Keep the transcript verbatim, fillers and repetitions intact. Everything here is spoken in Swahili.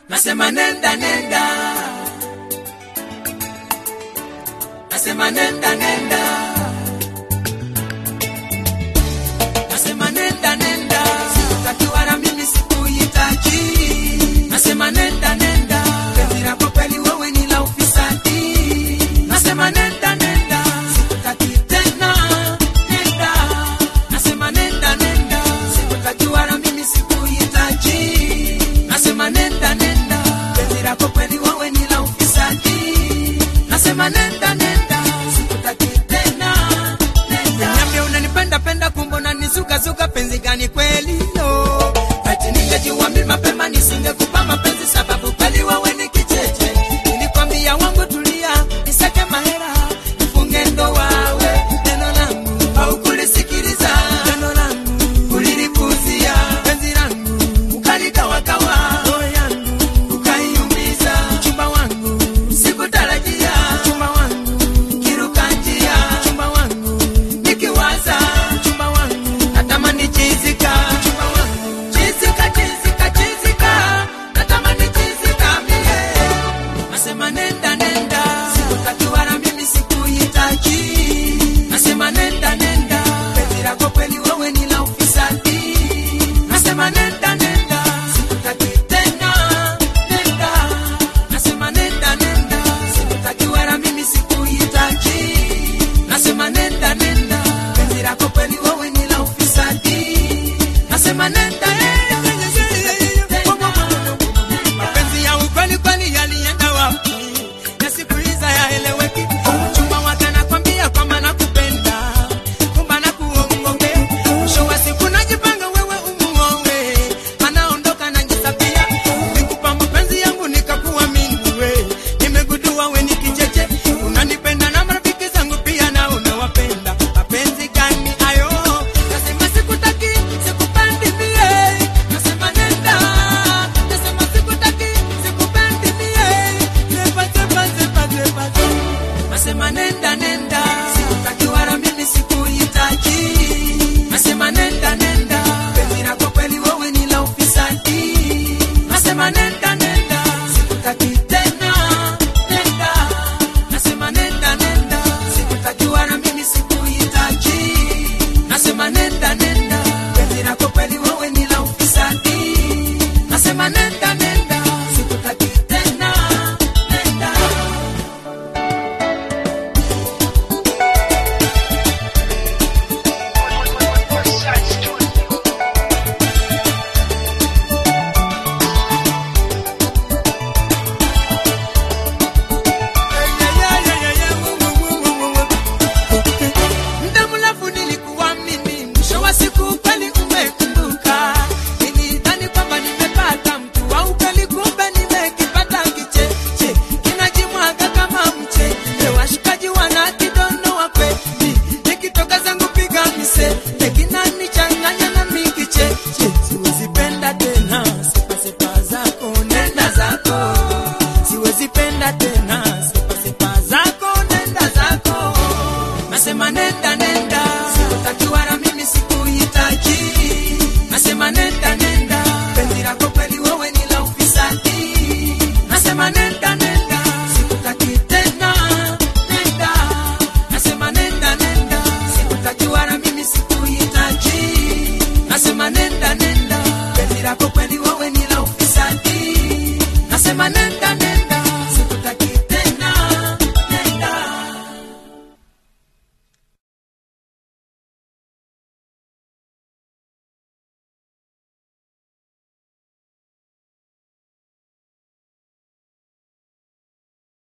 Nasema nenda nenda, nasema nenda nenda, nasema nenda nenda, sikutaki wala mimi sikuhitaji. Nasema nenda nenda, penzi lako kweli wewe ni la ufisadi. Nasema nenda nenda, sikutaki tena nenda. Nasema nenda nenda, sikutaki wala mimi sikuhitaji. Nasema nenda nenda, penzi lako kweli wewe ni la ufisadi. Nasema nenda nenda, sikutaki tena nenda. Niambie unanipenda penda kumbona nizuka zuka, penzi gani kweli no? Ati ningejua mimi mapema nisingekupa mapenzi, sababu kweli wewe ni kicheche. Nilikwambia wangu tulia, nisake mahera, nifunge ndoa wewe. Neno langu haukulisikiliza, neno langu ulilipuzia. Penzi langu ukalikawa kawa, roho yangu ukaiumiza. Chumba wangu sikutarajia, chumba wangu kiruka njia. Chumba wangu nikiwaza, chumba wangu natamani chizika. Chumba wangu chizika chizika chizika, natamani chizika mie. Nasema nenda nenda, sikutaki wala mimi sikuhitaji. Nasema nenda nenda, penzi lako kweli wewe ni la ufisadi. Nasema nenda nenda, sikutaki tena nenda. Nasema nenda nenda, sikutaki wala mimi sikuhitaji. Nasema nenda nenda, penzi lako kweli wewe ni la ufisadi. Nasema nenda nenda, mapenzi ya ukweli kweli yalienda wapi? Na siku hizi hayaeleweki. Chumba wakana kwambia kwamba nakupenda, kumbe nakuongoke. Mwisho wa siku najipanga wewe umuoe, anaondoka najisapia. Nikupa mapenzi yangu nikakuamini we, nimegundua we ni kicheche. Unanipenda na marafiki zangu pia na unawapenda. Mapenzi gani hayo? Nasema sikutaki, sikupendi mie. Nasema nenda, nasema sikutaki, sikupendi mie. Zepa zepa zepa zepa zepa. Nasema nenda nenda, sikutaki wala mimi sikuhitaji. Nasema nenda nenda, penzi lako kweli wewe ni la ufisadi. Nasema nenda nenda, sikutaki tena nenda. Nasema nenda nenda, sikutaki wala mimi sikuhitaji. Nasema nenda nenda, penzi lako kweli wewe ni la ufisadi. Nasema nenda nenda, sikutaki tena nenda. Muda mrefu nilikuwa mimi, mwisho wa siku kweli umekumbuka. Nilidhani kwamba nimepata mtu wa ukweli, kumbe nimekipata kicheche. Kinajimwaga kama mchele, washikaji wanakidonoa kweli. Nikitoka zangu piga mise, kinanichanganya na mikicheche. Siwezi penda tena, sipa sipa zako, nenda zako. Siwezi penda tena, sipa sipa zako, nenda zako. Nasema nenda nenda, sikutaki wala mimi sikuhitaji. Nasema nenda nenda, penzi lako kweli wewe ni la ufisadi. Nasema nenda nenda, sikutaki tena nenda. Nasema nenda nenda, sikutaki wala mimi sikuhitaji. Nasema nenda nenda, penzi lako kweli wewe ni la ufisadi. Nasema nenda nenda.